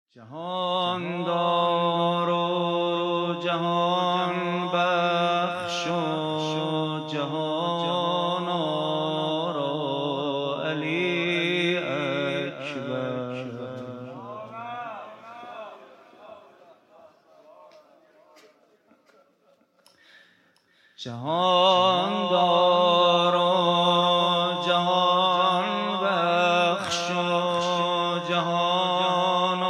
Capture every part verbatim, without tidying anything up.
جهاندار و جهان بخش و جهان آرا علی اکبر. جهاندار و جهان بخش و جهان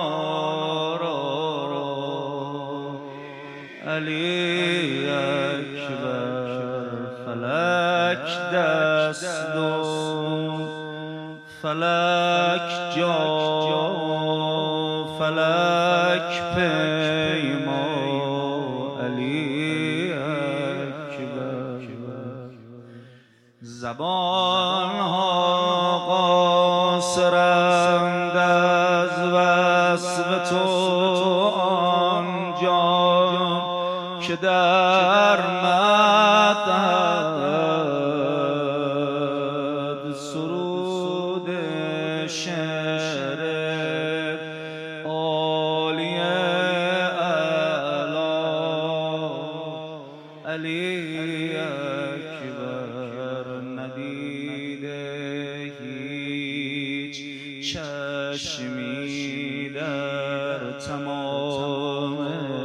علی اکبر. فلک دست و فلک جا فلک پیما علی اکبر. زبان ها قاصرند از وصف تو که در مدحت سرود شعر عالی اعلی علی اکبر. ندیده هیچ چشمی در تمام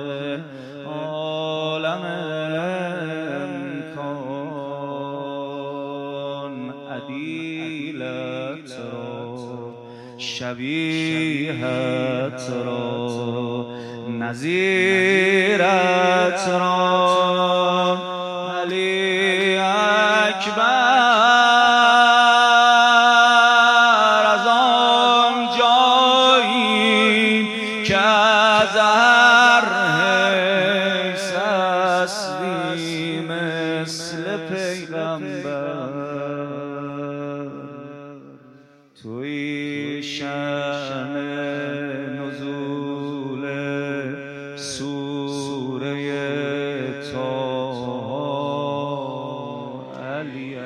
عدیلت را شبیهت را نظیرت را علی اکبر. از آن جایی که از هر حیث هستی مثل پیغمبر توی شأن نزول سوره طه علی.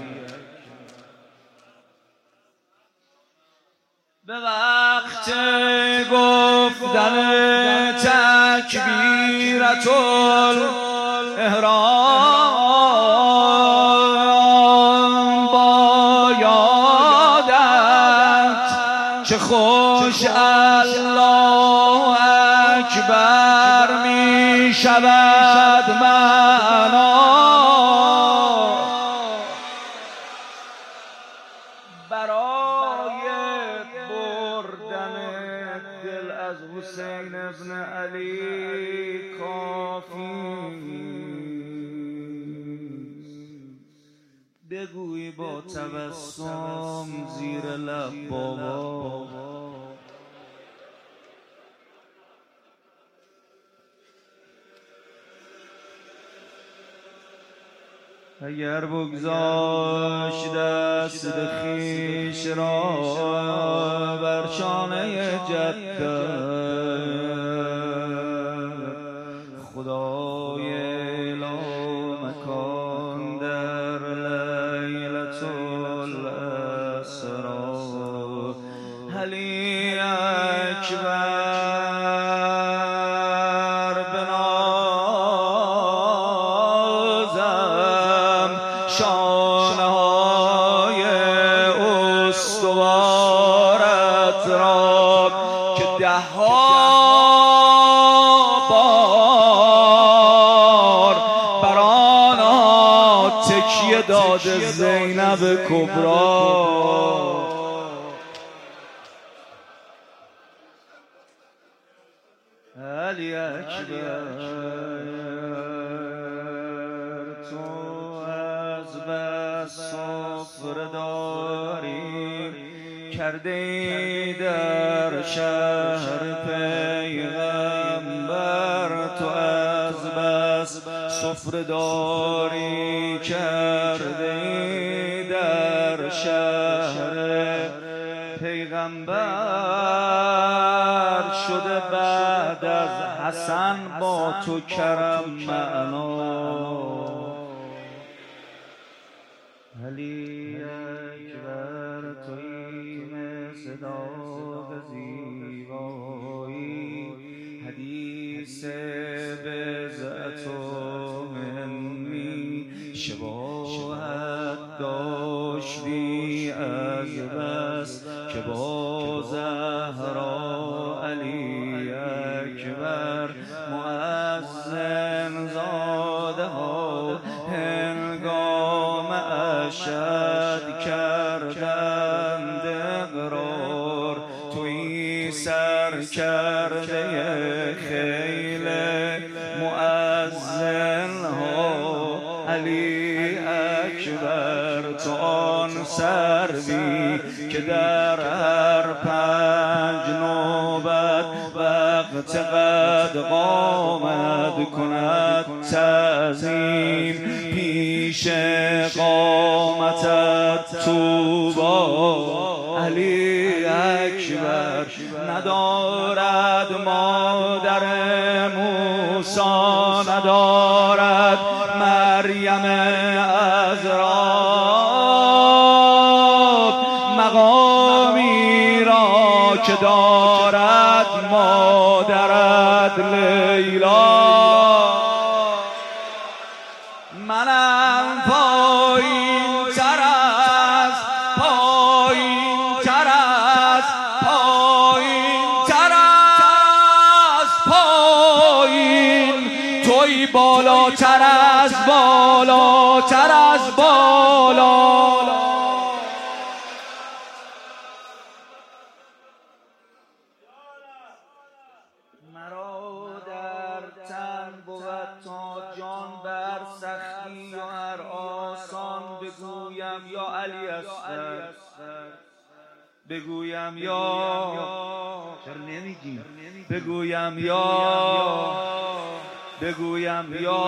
به وقت گفتن تکبیرة الاحرام با یادت چه خوش الله اکبر می شود معنا. برای بردن دل از حسین ابن علی کافی بگوی با تبسم زیر لب بابا. اگر بگذاشت دست خویش را بر شانه جدت خدای لامکان در لیلة الاسری علی اکبر بنازم شانه های استوارت را که ده ها بار بر آنها تکیه داده زینب کبری. علی اکبر تو از بس سفره داری کرده ای در شهر پیغمبر. تو از بس سفره داری کرده ای در شهر پیغمبر. شده بعد از حسن با تو کرم معنا علی اکبر. تویی مثل داغ زیبایی بضعت منی شباهت داشتی از بس که با زهرا علی اکبر مؤذن زاده ها هنگام اشهد کردند اقرار توی سر کرده خیل مؤذن ها علی اکبر تو آن سروی که در هر پنج نوبت وقت قد قامت کند تعظیم پیش قامتت طوبی علی اکبر ندارد مادر موسی ندارد مریم عذرا مقامی را که دارد مادرت لیلا منم پایین تر از پایین تر از پایین تر از پایین توی بالاتر از بالاتر از بالا مرا در تن بود تا جان بر سختی و هر آسان بگویم یا علی اصغر بگویم یا چرا نمیگی بگویم یا بگویم یا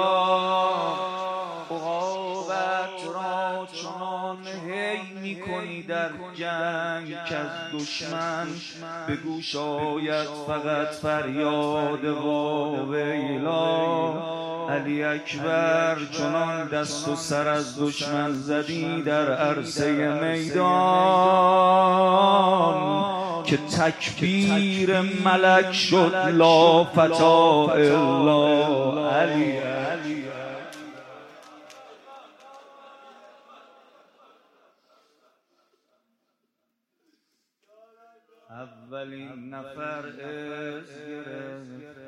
عقابت را چنان هی میکنی در جنگ که از دشمن به گوش آید فقط فریاد و ویلا علی اکبر چنان دست و سر از دشمن زدی در عرصه میدان که تکبیر ملک شد لا فتا الا علی اولین نفر از گرفت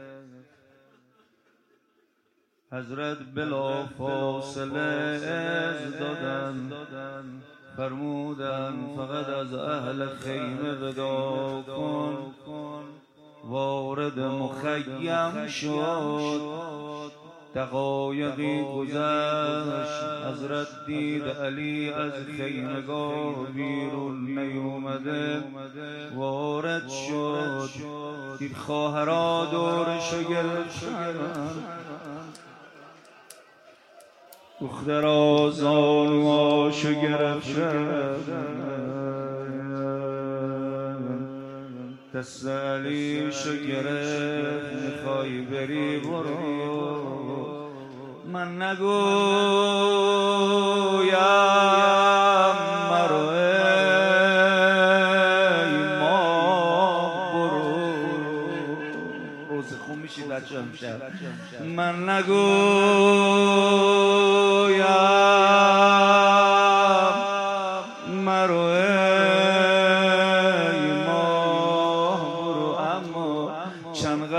حضرت بلا فاصله از دادن فرمودن فقط از اهل خیمه ودا کن وارد مخیم شد دقایقی گذشت حضرت دید علی از خیمگاه بیرون نیومده وارد شد دید خواهرها دورشو گرفتن دخترها زانوهاشو گرفتن دست علیشو گرفت میخوای بری برو من نگویم مرو ای ماه برو روز خون میشید بچه امشب من نگویم مرو ای ماه برو اما چند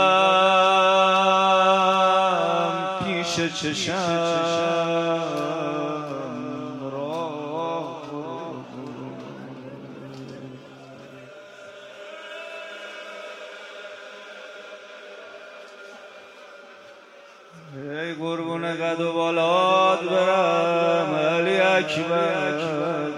قدم پیش چشم راه ای قربون قد و بالات برم علی اکبر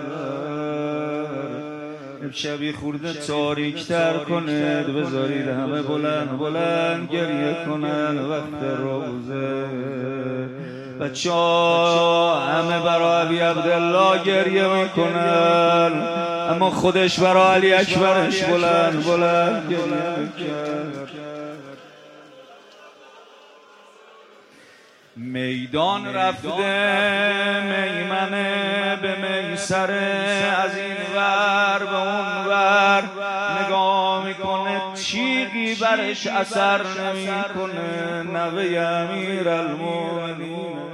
شبی خورده تاریک‌تر کنید بذارید همه بلند بلند گریه کنن وقت روزه بچه ها همه برای ابی عبدالله گریه میکنن اما خودش برای علی اکبرش بلند بلند گریه میکنن میدان رفته میمنه به میسره از این ور به اون ور نگاه میکنه تیغی برش اثر نمی کنه. نوه امیرالمومنین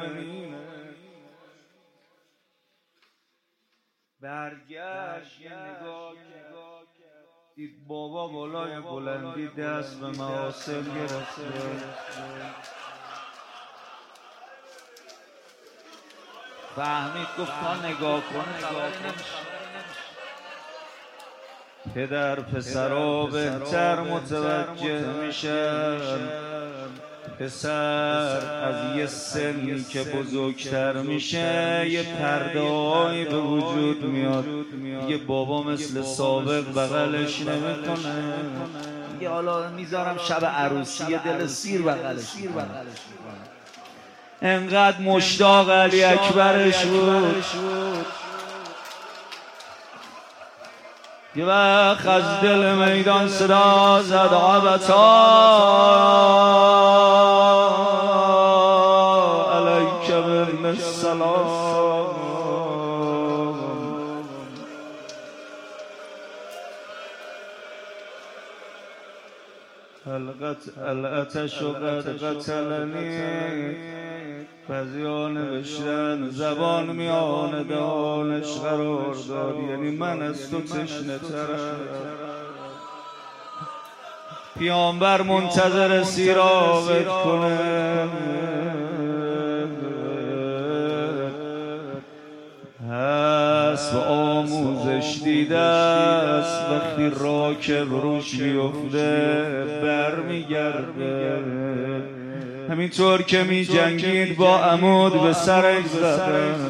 برگشت نگاه دید بابا بالای بلندی دست به محاسن گرفته. فهمید گفت تا نگاه کنه خبری نمیشه. پدر پسرها بهتر متوجه میشن. پسر از یه سنی که بزرگتر میشه یه پرده‌هایی به وجود میاد. یه بابا مثل سابق بغلش نمیکنه. یه حالا میذارم شب عروسی یه دل سیر بغلش میکنه. انقدر مشتاق علی اکبرش بود. یه وقت از دل میدان صدا زد عبتا علیک بن السلام. العطش قد قتلنی. بعضی‌ها نوشتن زبان میان دهانش قرار داد، یعنی من از تو تشنه ترم. پیامبر منتظر سیراوت کنه. حسب آموزش دیده است وقتی راکب روش میفته بر میگرده. همینطور که می جنگید با عمود به سرش زدن.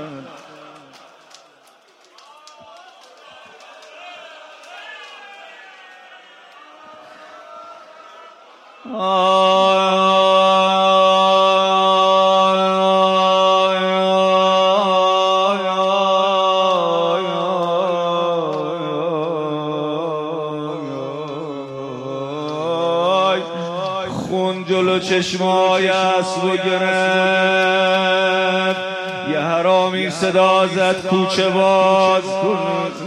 خون جلو چشمای اسبو گرفت. یه حرامی صدا زد کوچه باز کن.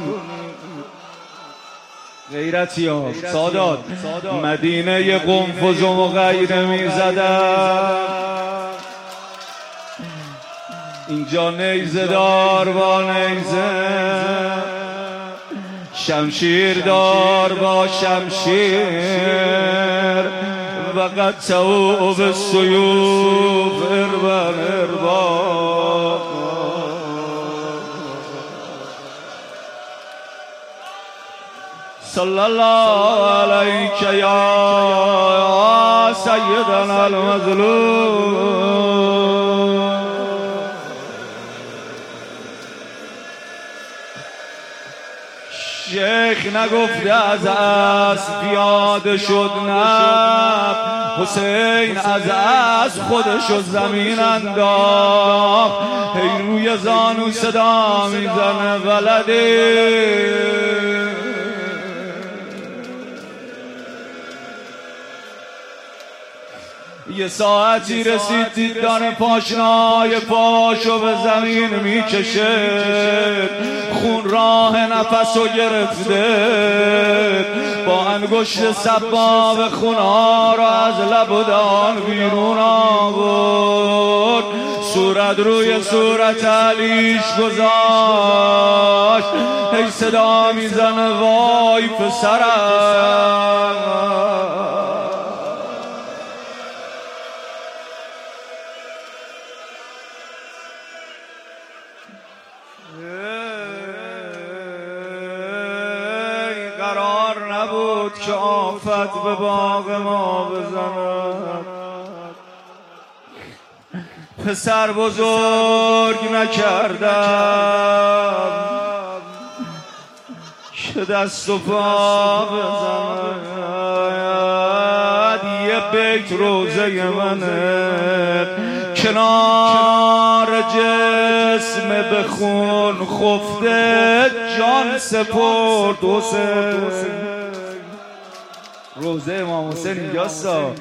غیرتی ها سادات مدینه ی قنفذ و غیره می زدن. اینجا نیزه دار با نیزه، شمشیر دار با شمشیر. وقد تو بالسيوف اربا اربا. صلى الله عليك يا سيدنا المظلوم. شیخ نگفته از اسب پیاده شد، نه حسین از اسب خودشو زمین انداخت. هی روی زانو صدا میزنه ولده. یه ساعتی رسید دید داره پاشنای پاشو به زمین میکشه. خون راه نفسو گرفته. با انگشت سباب خونها رو از لب و دهان بیرون آورد. صورت روی صورت علیش گذاشت. هی صدا میزنه وای پسرم. قرار نبود که آفت به باغ ما بزند. پسر بزرگ نکردم که دست و پا بزند. یه بیت روزه منه کنار جسم به خون خفته جان سپرد حسین. روزه امام حسین اینجاستا.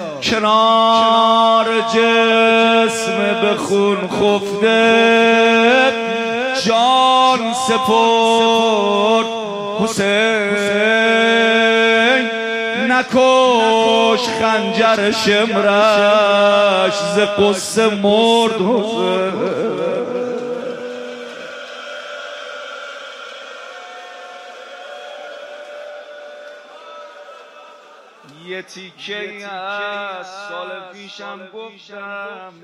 کنار جسم به خون خفته جان سپرد حسین. نکش خنجر شمرش ز قصه مرد حسین. یه تیکه از سال پیشم گفتم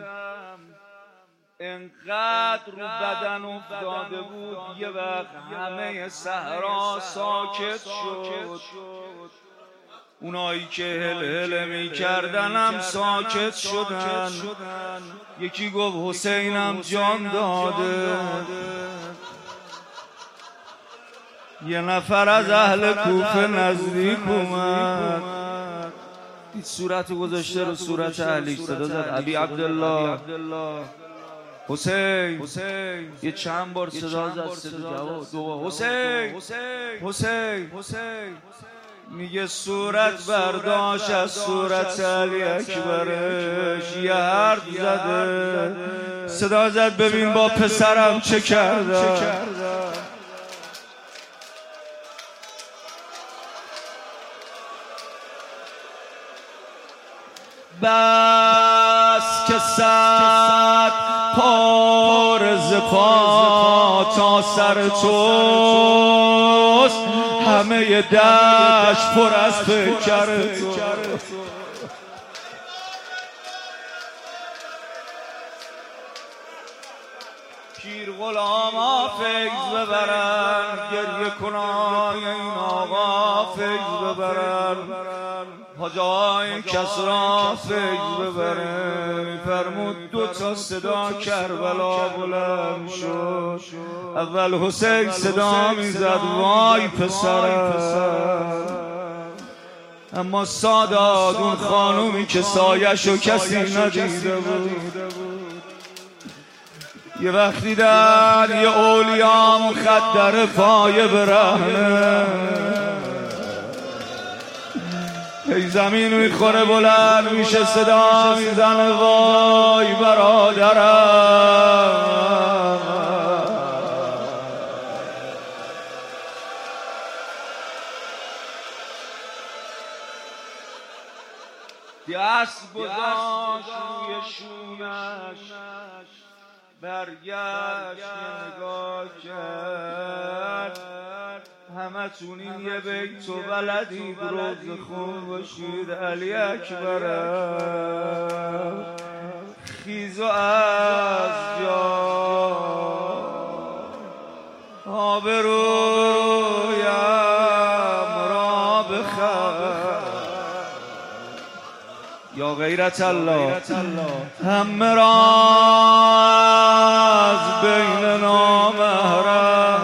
انقدر رو بدن افتاده بود یه وقت همه صحرا ساکت شد، اونایی که هل هل می کردنم ساکت شدن. یکی گفت حسینم جان داده، یه نفر از اهل کوفه نزدیک اومد، دید صورت گذاشته رو صورت علی، صدا زد ابی عبدالله حسین. یه چند بار صدا زد، صدا جواب دو حسین حسین حسین. میگه صورت برداشت از صورت علی اکبرش، یه حرف زده، صدا زد ببین با پسرم چه کردم. بس که صد پار ز پا تا سر توست، همه دشت پر از پیکر تو. پیر غلاما فیض ببرن، گریه کنای این آقا فیض ببرن، حاجای کسرا فیض ببرن. فرمود دو تا صدا کربلا بلند شد، اول حسین صدا میزد وای پسرم، اما سادات اون خانومی که سایشو کسی ندیده بود، یه وقت دیدن یه اولیا مخدر پای برهنه، ای زمین میخوره بلند میشه صدا میزنه وای برادرم. دست گذاشت روی شونش، برگشت نگاه کرد، همه تونین یه بیت و بلدید روز خون باشید علی اکبرم. خیز و از جا آبرویم را بخر، یا غیرت الله همه را از بین نامحرم.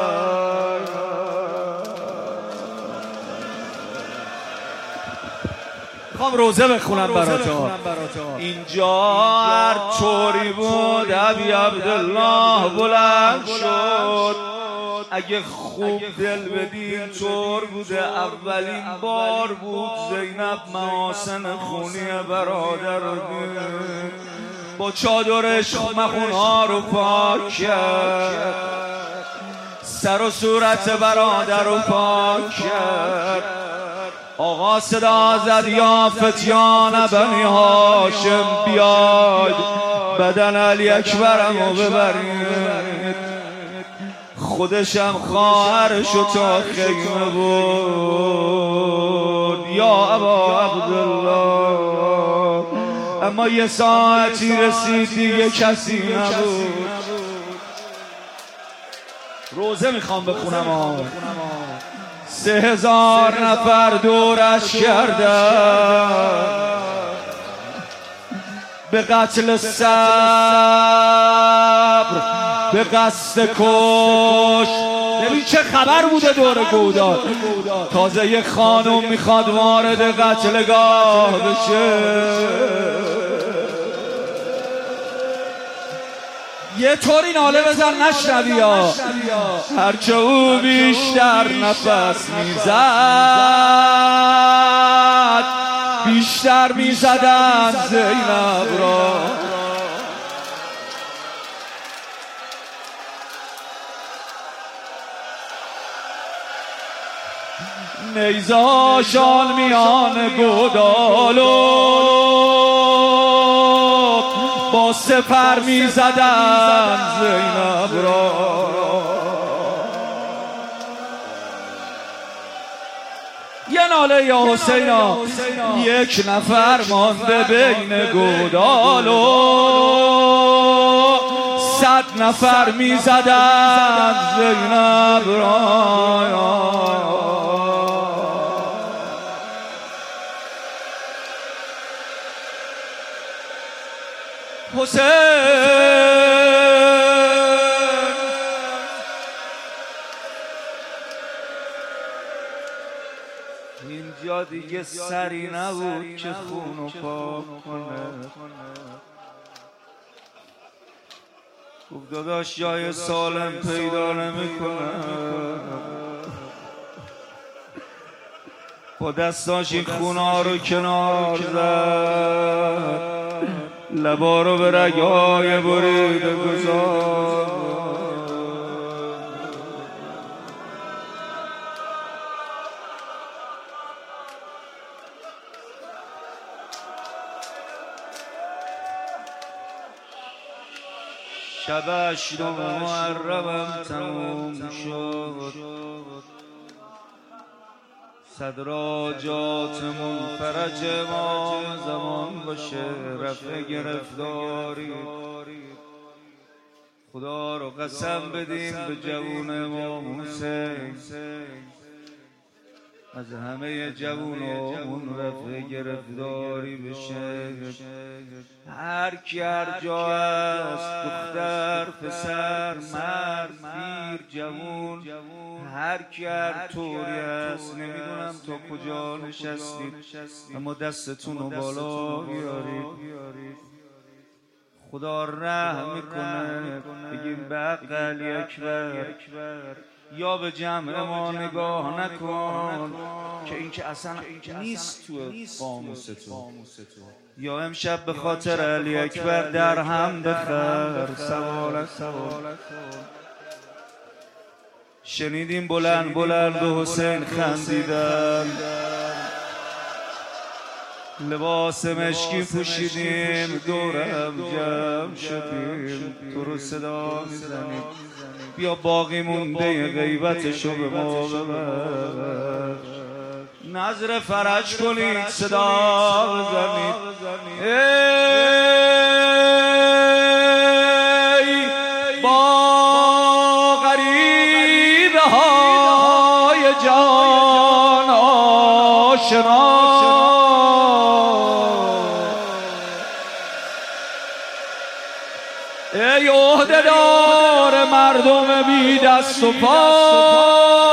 خوام روزه بخونم براتون. اینجا هر طوری بود ابی عبدالله بلند شد، اگه خوب دل بدین طور بوده اولین بار بود زینب محاسن خونی برادر رو دید، با چادرش مخونها رو پاک کرد، سر و صورت برادر رو پاک کرد. آقا صدا زد یا فتیان بنی هاشم بیاید بدن علی اکبرم رو ببرید. خودشم خواهرشو تا خیمه بود یا ابا عبدالله، اما یه ساعتی رسید دیگه کسی نبود. روزه میخوام بخونم ها. سه هزار نفر دورش کردن به قتل صبر، به قصد کش. ببین چه خبر بوده دور گودال، تازه یه خانم میخواد وارد قتلگاه بشه، یه طوری ناله بزن نشنوی ها. هرچه او بیشتر نفس میزد بیشتر میزدن زینب را. نیزاشان میان گودالو با سپر میزدن زینب را. یه ناله یا حسینا، یک نفر مانده بین گودالو، صد نفر میزدن زینب را. حسین اینجا دیگه سری نبود که خونو پاک کنه. گفت داداش جای سالم پیدا نمیکنه. با دستاش این خونا رو کنار زد، لبا رو به رگای بریده گذار. شب هشتم محرمم تموم شد، صدراجات منفرج امام زمان باشه، رفع گرفتاری. خدا رو قسم بدیم به جوون امام حسین، از همه جوونامون رفع گرفتاری بشه. هر کی هر جا است، دختر پسر مرد پیر جوون، هر کی هر طوری است، نمیدونم تا کجا نشستید، اما دستتون رو بالا بیارید. خدا رحم میکنه. بگیم بقل اکبر، یا به جمع ما نگاه نکن که این که اصلا نیست تو قاموس تو، یا امشب به خاطر علی اکبر در هم بخر. سوال سوال شنیدیم بلند بلند به حسین خندیدن، لباس مشکی پوشیدیم، دورم جمع شدیم، تو رو صدا میزنیم، بیا باقی مونده غیبتشو به ما ببر. نظر فرج کنید، صدا بزنید. ای با غریبه های جان آشنا، ای عهده‌دار مردم بی دست و پا،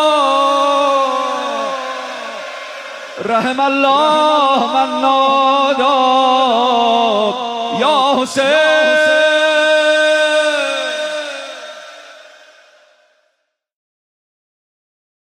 رحم الله من نادى یا حسین.